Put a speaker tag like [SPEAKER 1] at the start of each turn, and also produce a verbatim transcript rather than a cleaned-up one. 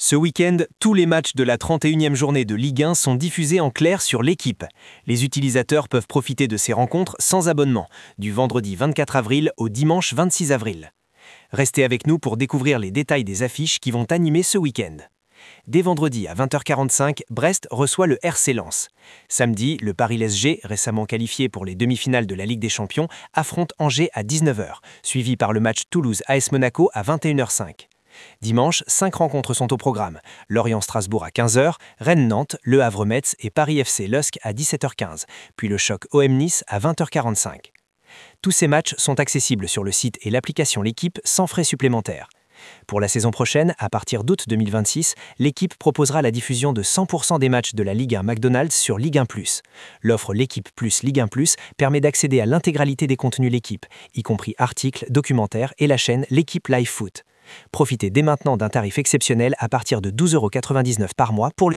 [SPEAKER 1] Ce week-end, tous les matchs de la trente et unième journée de Ligue un sont diffusés en clair sur l'équipe. Les utilisateurs peuvent profiter de ces rencontres sans abonnement, du vendredi vingt-quatre avril au dimanche vingt-six avril. Restez avec nous pour découvrir les détails des affiches qui vont animer ce week-end. Dès vendredi à vingt heures quarante-cinq, Brest reçoit le R C Lens. Samedi, le Paris S G, récemment qualifié pour les demi-finales de la Ligue des Champions, affronte Angers à dix-neuf heures, suivi par le match Toulouse-A S Monaco à vingt et une heures cinq. Dimanche, cinq rencontres sont au programme. Lorient-Strasbourg à quinze heures, Rennes-Nantes, Le Havre-Metz et Paris F C Lusque à dix-sept heures quinze, puis le choc O M-Nice à vingt heures quarante-cinq. Tous ces matchs sont accessibles sur le site et l'application L'Équipe sans frais supplémentaires. Pour la saison prochaine, à partir d'août deux mille vingt-six, l'équipe proposera la diffusion de cent pour cent des matchs de la Ligue un McDonald's sur Ligue un plus. L'offre L'Équipe plus Ligue un plus permet d'accéder à l'intégralité des contenus L'Équipe, y compris articles, documentaires et la chaîne L'Équipe Live Foot. Profitez dès maintenant d'un tarif exceptionnel à partir de douze euros quatre-vingt-dix-neuf par mois pour les